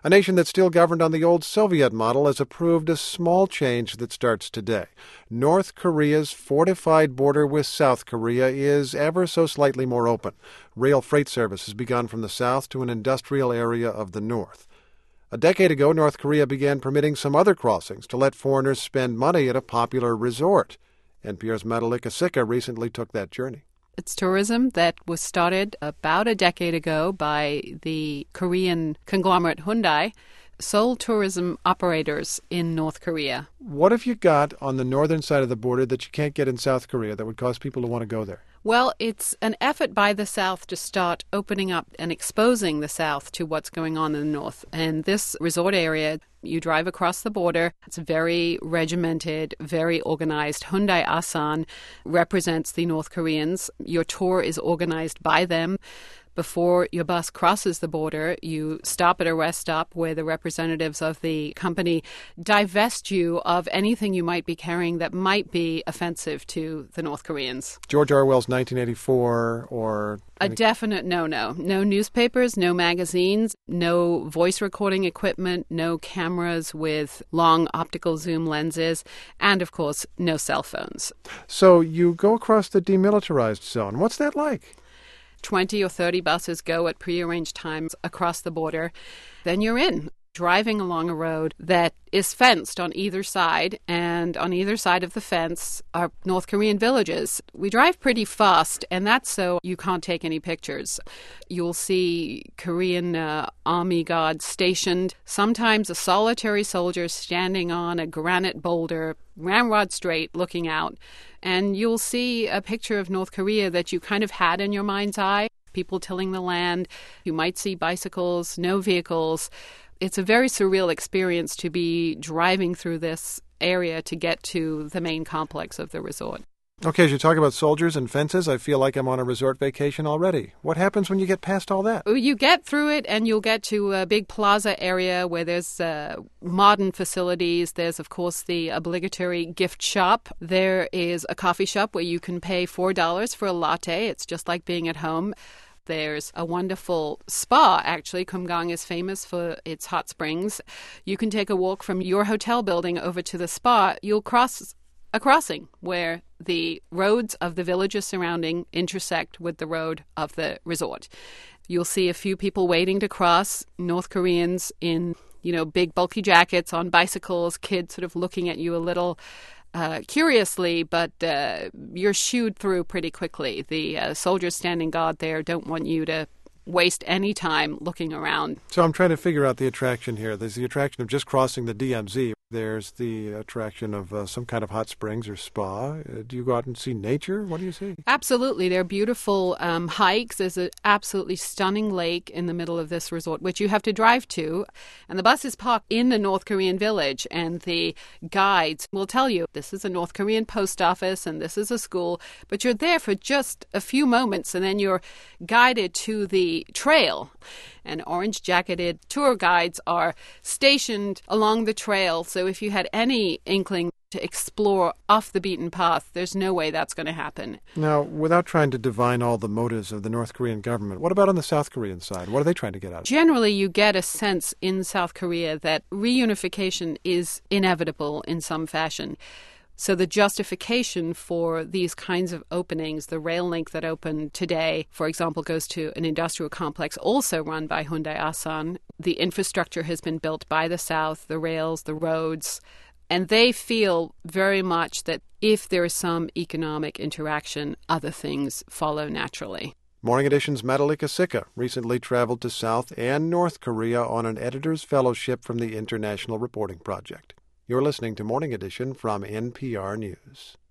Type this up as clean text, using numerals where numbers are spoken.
A nation that's still governed on the old Soviet model has approved a small change that starts today. North Korea's fortified border with South Korea is ever so slightly more open. Rail freight service has begun from the south to an industrial area of the north. A decade ago, North Korea began permitting some other crossings to let foreigners spend money at a popular resort. NPR's Madhulika Sikka recently took that journey. It's tourism that was started about a decade ago by the Korean conglomerate Hyundai, sole tourism operators in North Korea. What have you got on the northern side of the border that you can't get in South Korea that would cause people to want to go there? Well, it's an effort by the South to start opening up and exposing the South to what's going on in the North. And this resort area, you drive across the border. It's very regimented, very organized. Hyundai Asan represents the North Koreans. Your tour is organized by them. Before your bus crosses the border, you stop at a rest stop where the representatives of the company divest you of anything you might be carrying that might be offensive to the North Koreans. George Orwell's 1984 or... A definite no-no. No newspapers, no magazines, no voice recording equipment, no cameras with long optical zoom lenses, and, of course, no cell phones. So you go across the demilitarized zone. What's that like? 20 or 30 buses go at prearranged times across the border. Then you're in, driving along a road that is fenced on either side, and on either side of the fence are North Korean villages. We drive pretty fast, and that's so you can't take any pictures. You'll see Korean army guards stationed, sometimes a solitary soldier standing on a granite boulder, ramrod straight, looking out. And you'll see a picture of North Korea that you kind of had in your mind's eye, people tilling the land. You might see bicycles, no vehicles. It's a very surreal experience to be driving through this area to get to the main complex of the resort. Okay, as you talk about soldiers and fences, I feel like I'm on a resort vacation already. What happens when you get past all that? You get through it and you'll get to a big plaza area where there's modern facilities. There's, of course, the obligatory gift shop. There is a coffee shop where you can pay $4 for a latte. It's just like being at home. There's a wonderful spa, actually. Kumgang is famous for its hot springs. You can take a walk from your hotel building over to the spa. You'll cross a crossing where the roads of the villages surrounding intersect with the road of the resort. You'll see a few people waiting to cross, North Koreans in, big bulky jackets on bicycles, kids sort of looking at you a little curiously, but you're shooed through pretty quickly. The soldiers standing guard there don't want you to waste any time looking around. So I'm trying to figure out the attraction here. There's the attraction of just crossing the DMZ. There's the attraction of some kind of hot springs or spa. Do you go out and see nature? What do you see? Absolutely. There are beautiful hikes. There's an absolutely stunning lake in the middle of this resort, which you have to drive to. And the bus is parked in the North Korean village. And the guides will tell you, this is a North Korean post office and this is a school. But you're there for just a few moments and then you're guided to the trail. And orange-jacketed tour guides are stationed along the trail. So if you had any inkling to explore off the beaten path, there's no way that's going to happen. Now, without trying to divine all the motives of the North Korean government, what about on the South Korean side? What are they trying to get out of it? Generally, you get a sense in South Korea that reunification is inevitable in some fashion. So the justification for these kinds of openings, the rail link that opened today, for example, goes to an industrial complex also run by Hyundai Asan. The infrastructure has been built by the South, the rails, the roads, and they feel very much that if there is some economic interaction, other things follow naturally. Morning Edition's Madhulika Sikka recently traveled to South and North Korea on an editor's fellowship from the International Reporting Project. You're listening to Morning Edition from NPR News.